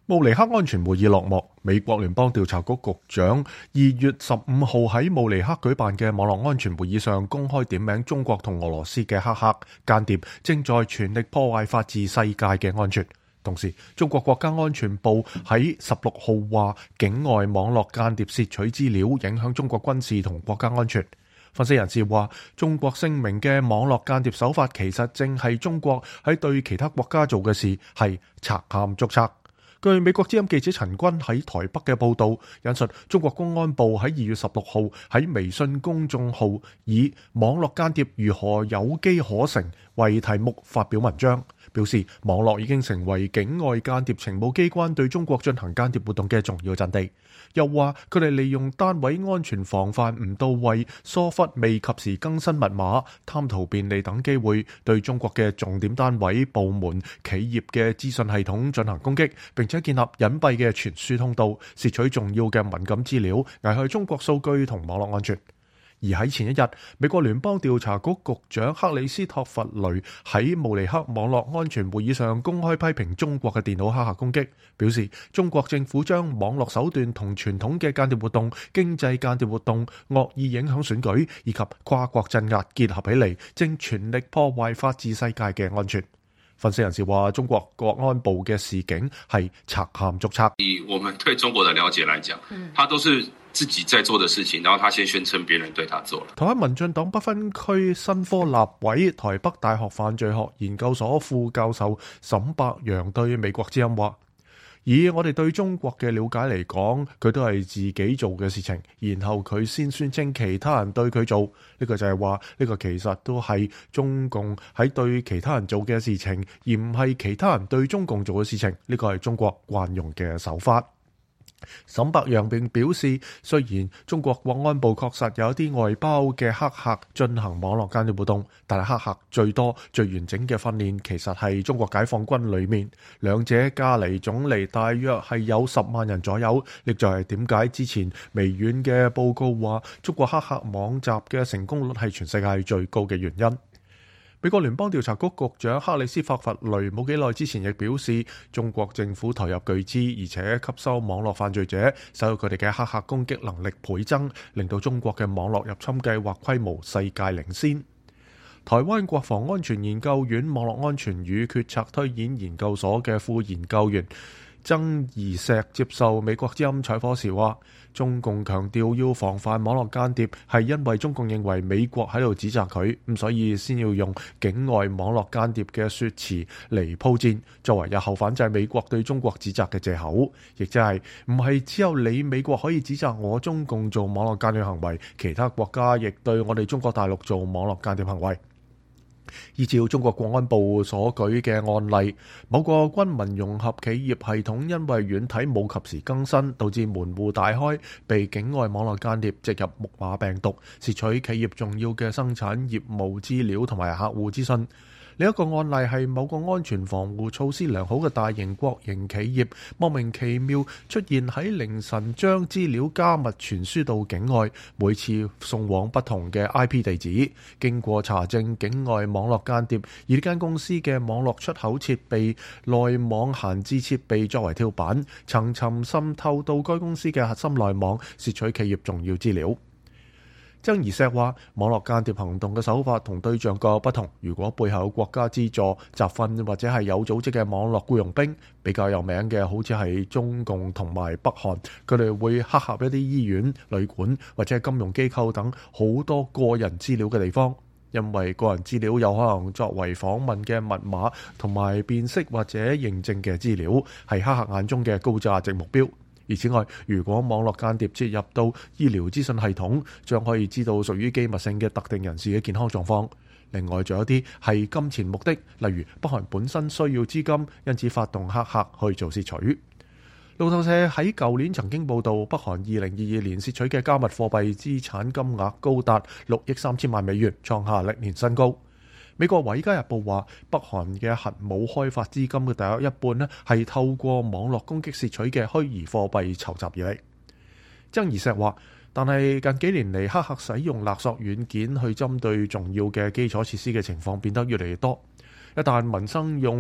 慕尼黑安全會議落幕，美國聯邦調查局局長2月15號喺慕尼黑舉辦嘅網絡安全會議上公開點名中國同俄羅斯嘅黑客間諜正在全力破壞法治世界嘅安全。同時，中國國家安全部喺16號話，境外網絡間諜竊取資料，影響中國軍事同國家安全。分析人士話，中國聲明嘅網絡間諜手法其實正係中國喺對其他國家做嘅事，係賊喊捉賊。據美國之音記者陳軍喺台北嘅報導，引述中國公安部喺2月16號喺微信公眾號以網絡間諜如何有機可乘為題目發表文章，表示網絡已經成為境外間諜情報機關對中國進行間諜活動嘅重要陣地。又話佢哋利用單位安全防範唔到位、疏忽未及時更新密碼、貪圖便利等機會，對中國嘅重點單位、部門、企業嘅資訊系統進行攻擊，並且建立隱蔽嘅傳輸通道，竊取重要嘅敏感資料，危害中國數據同網絡安全。而喺前一日，美國聯邦調查局局長克里斯托弗雷喺慕尼黑網絡安全會議上公開批評中國嘅電腦黑客攻擊，表示中國政府將網絡手段同傳統嘅間諜活動、經濟間諜活動、惡意影響選舉以及跨國鎮壓結合起嚟，正全力破壞法治世界嘅安全。分析人士話，中國國安部嘅示警係賊喊捉賊。 以我們對中國的了解來講，他都是自己在做的事情，然後他先宣稱別人對他做了。 台灣民進黨不分區新科立委、台北大學犯罪學研究所副教授沈伯洋對美國之音話，以我哋對中國嘅了解嚟講，佢都係自己做嘅事情，然後佢先宣稱其他人對佢做，呢個就係話呢個其實都係中共喺對其他人做嘅事情，而唔係其他人對中共做嘅事情，呢個係中國慣用嘅手法。沈伯洋並表示，雖然中國國安部確實有一啲外包嘅黑客進行網絡間諜活動，但係黑客最多最完整嘅訓練其實係中國解放軍裏面，兩者加嚟總嚟大約係有10萬人左右。呢就係點解之前微軟嘅報告話中國黑客網襲嘅成功率係全世界最高嘅原因。美國聯邦調查局局長克里斯托弗雷冇幾耐之前亦表示，中國政府投入巨資，而且吸收網絡犯罪者，使到佢哋嘅黑客攻擊能力倍增，令到中國嘅網絡入侵計劃規模世界領先。台灣國防安全研究院網絡安全與決策推演研究所嘅副研究員曾宜石接受美國之音採訪時話，中共強調要防範網絡間諜，係因為中共認為美國喺度指責佢，咁所以先要用境外網絡間諜嘅說辭嚟鋪墊，作為日後反制美國對中國指責嘅藉口，亦即係唔係只有你美國可以指責我中共做網絡間諜行為，其他國家亦對我哋中國大陸做網絡間諜行為。依照中國國安部所舉嘅案例，某個軍民融合企業系統因為軟體冇及時更新，導致門戶大開，被境外網絡間諜植入木馬病毒，竊取企業重要嘅生產業務資料同埋客戶資訊。另一個案例係某個安全防護措施良好嘅大型國營企業，莫名其妙出現喺凌晨將資料加密傳輸到境外，每次送往不同嘅 IP 地址。經過查證，境外網絡間諜以呢間公司嘅網絡出口設備、內網閒置設備作為跳板，層層滲透到該公司嘅核心內網，竊取企業重要資料。曾宜石話，網絡間諜行動嘅手法同對象各有不同。如果背後有國家資助、集訓或者係有組織嘅網絡僱傭兵，比較有名嘅好似係中共同埋北韓，佢哋會黑客一啲醫院、旅館或者係金融機構等好多個人資料嘅地方，因為個人資料有可能作為訪問嘅密碼同埋辨識或者認證嘅資料，係黑客眼中嘅高價值目標。而此外，如果網絡間諜切入到醫療資訊系統，將可以知道屬於機密性嘅特定人士嘅健康狀況。另外，仲有啲係金錢目的，例如北韓本身需要資金，因此發動黑客去做竊取。路透社喺舊年曾經報導，北韓2022年竊取嘅加密貨幣資產金額高達6億3千萬美元，創下歷年新高。美國《華爾街日報》話，北韓嘅核武開發資金嘅大約一半呢係透過網絡攻擊竊取嘅虛擬貨幣籌集而嚟。曾宜石話，但係近幾年嚟，黑客使用勒索軟件去針對重要嘅基礎設施嘅情況變得越嚟越多。一旦民生用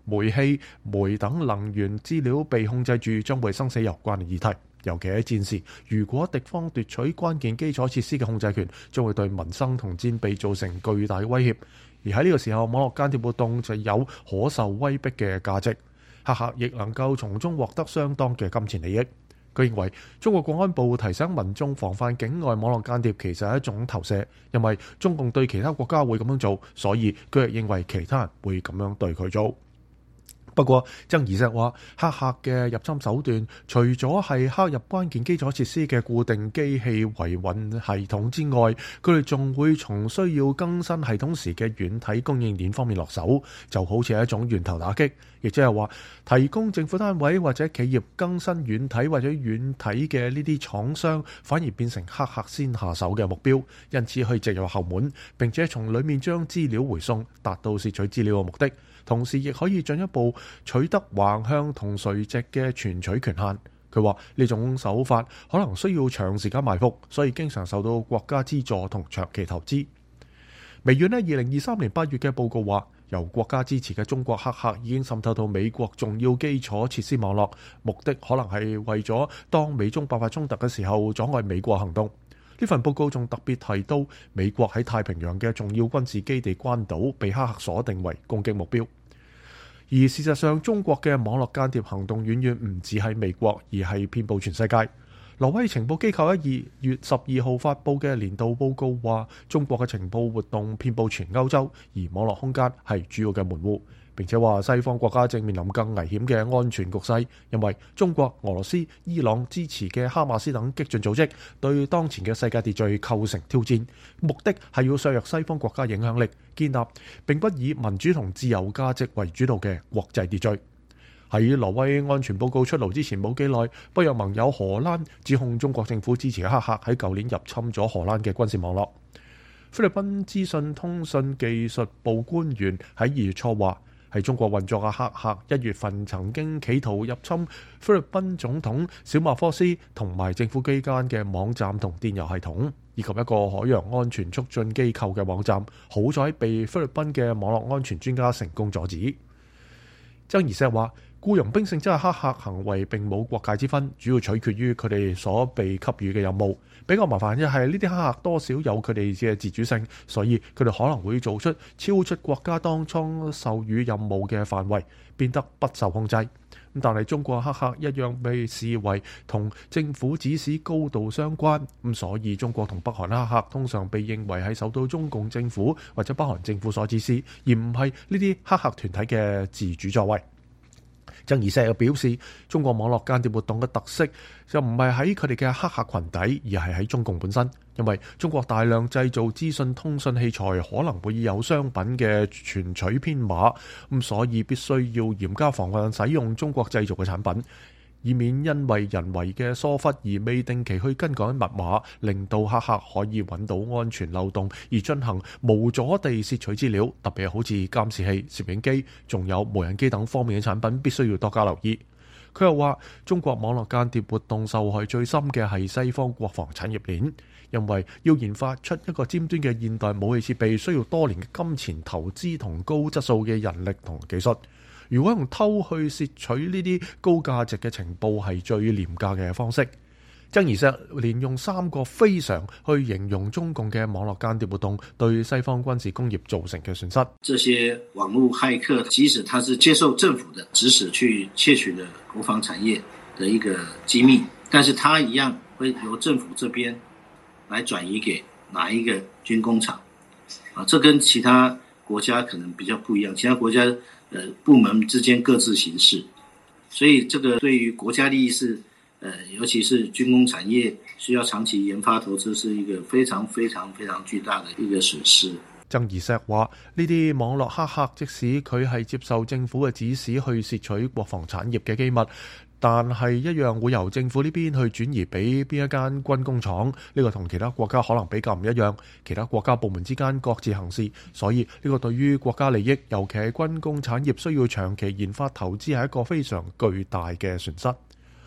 煤氣、煤等能源資料被控制住，將會生死攸關嘅議題。尤其喺戰時，如果敵方奪取關鍵基礎設施嘅控制權，將會對民生同戰備造成巨大嘅威脅。而喺呢個時候，網絡間諜活動就有可受威逼嘅價值，黑客亦能夠從中獲得相當嘅金錢利益。佢認為中國國安部提醒民眾防範境外網絡間諜其實係一種投射，因為中共對其他國家會咁樣做，所以佢亦認為其他人會咁樣對佢做。不過，曾怡石話，黑客嘅入侵手段除咗係黑入關鍵基礎設施嘅固定機器維穩系統之外，佢哋仲會從需要更新系統時嘅軟體供應鏈方面落手，就好似係一種源頭打擊，亦即係話提供政府單位或者企業更新軟體或者軟體嘅呢啲廠商，反而變成黑客先下手嘅目標，因此可以藉入後門，並且從裡面將資料回送，達到竊取資料嘅目的。同時亦可以進一步取得橫向同垂直嘅存取權限。佢話呢種手法可能需要長時間埋伏，所以經常受到國家資助同長期投資。微軟喺2023年8月嘅報告話，由國家支持嘅中國黑客已經滲透到美國重要基礎設施網絡，目的可能係為咗當美中爆發衝突嘅時候阻礙美國行動。呢份報告仲特別提到，美國喺太平洋嘅重要軍事基地關島被黑客鎖定為攻擊目標。而事實上，中國嘅網絡間諜行動遠遠唔止喺美國，而係遍佈全世界。挪威情報機構喺2月12號發布嘅年度報告話，中國嘅情報活動遍佈全歐洲，而網絡空間係主要嘅門戶。並且話西方國家正面臨更危險嘅安全局勢，因為中國、俄羅斯、伊朗支持嘅哈馬斯等激進組織對當前嘅世界秩序構成挑戰，目的係要削弱西方國家影響力，建立並不以民主同自由價值為主導嘅國際秩序。喺挪威安全報告出爐之前冇幾耐，北約盟友荷蘭指控中國政府支持嘅黑客喺舊年入侵咗荷蘭嘅軍事網絡。菲律賓資訊通訊技術部官員喺2月初話，係中國運作嘅黑客1月份曾經企圖入侵菲律賓總統小馬科斯同埋政府機關嘅網站同電郵系統，以及一個海洋安全促進機構嘅網站，好在被菲律賓嘅網絡安全專家成功阻止。曾怡石話，僱傭兵性質嘅黑客行為並冇國界之分，主要取決於佢哋所被給予嘅任務。比較麻煩嘅係呢啲黑客多少有佢哋嘅自主性，所以佢哋可能會做出超出國家當初授予任務嘅範圍，變得不受控制。但係中國黑客一樣被視為同政府指使高度相關，所以中國同北韓黑客通常被認為係受到中共政府或者北韓政府所指使，而唔係呢啲黑客團體嘅自主作為。曾怡石又表示，中國網絡間諜活動嘅特色就唔係喺佢哋嘅黑客群體，而係喺中共本身。因為中國大量製造資訊通訊器材可能會有商品嘅存取編碼，所以必須要嚴加防範使用中國製造嘅產品，以免因為人為嘅疏忽而未定期去更改密碼，令到黑客可以揾到安全漏洞而進行無阻地竊取資料。特別係好似監視器、攝影機仲有無人機等方面嘅產品，必須要多加留意。佢又話，中國網絡間諜活動受害最深嘅係西方國防產業鏈，因為要研發出一個尖端嘅現代武器設備，需要多年嘅金錢投資同高質素嘅人力同技術。如果用偷去竊取呢啲高價值嘅情報係最廉價嘅方式。曾怡石連用3個非常去形容中共嘅網絡間諜活動對西方軍事工業造成嘅損失。 這些網絡駭客，即使他是接受政府的指使去竊取了國防產業的一個機密，但是他一樣會由政府這邊來轉移給哪一個軍工廠。這跟其他國家可能比較不一樣，其他國家部門之間各自行事，所以這個對於國家利益是尤其是軍工產業需要長期研發投資，是一個非常非常非常巨大的一個損失。 曾怡石話：呢啲網絡黑客即使佢係接受政府嘅指使去竊取國防產業嘅機密，但係一樣會由政府呢邊去轉移俾邊一間軍工廠。呢個同其他國家可能比較唔一樣，其他國家部門之間各自行事，所以呢個對於國家利益，尤其係軍工產業需要長期研發投資，係一個非常巨大嘅損失。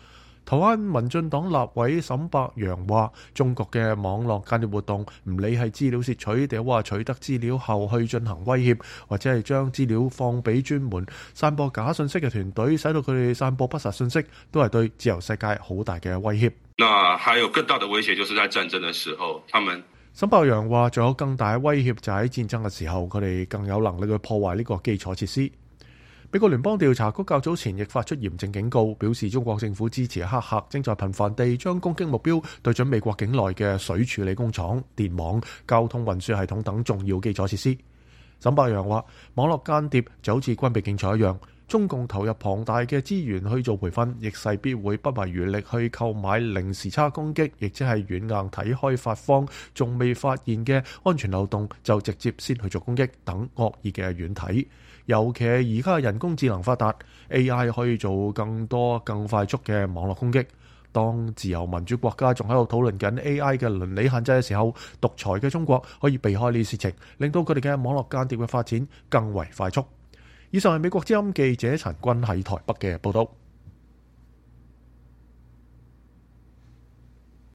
台灣民進黨立委沈伯洋話：中國嘅網絡間諜活動，唔理係資料竊取，定話取得資料後去進行威脅，或者係將資料放俾專門散播假信息嘅團隊，使到佢哋散播不實信息，都係對自由世界好大嘅威脅。 那還有更大的威脅，就是在戰爭嘅時候， 沈伯洋話：仲有更大嘅威脅就喺戰爭嘅時候，佢哋更有能力去破壞呢個基礎設施。美國聯邦調查局較早前亦發出嚴正警告，表示中國政府支持嘅黑客正在頻繁地將攻擊目標對準美國境內嘅水處理工廠、電網、交通運輸系統等重要基礎設施。沈伯洋話：網絡間諜就好似軍備競賽一樣，中共投入龐大嘅資源去做培訓，亦勢必會不遺餘力去購買零時差攻擊，亦即係軟硬體開發方仲未發現嘅安全漏洞，就直接先去做攻擊等惡意嘅軟體。尤其係而家人工智能發達 ，AI 可以做更多更快速嘅網絡攻擊。當自由民主國家仲喺度討論緊 AI 嘅倫理限制嘅時候，獨裁嘅中國可以避開呢啲事情，令到佢哋嘅網絡間諜嘅發展更為快速。以上係美國之音記者陳君喺台北嘅報道。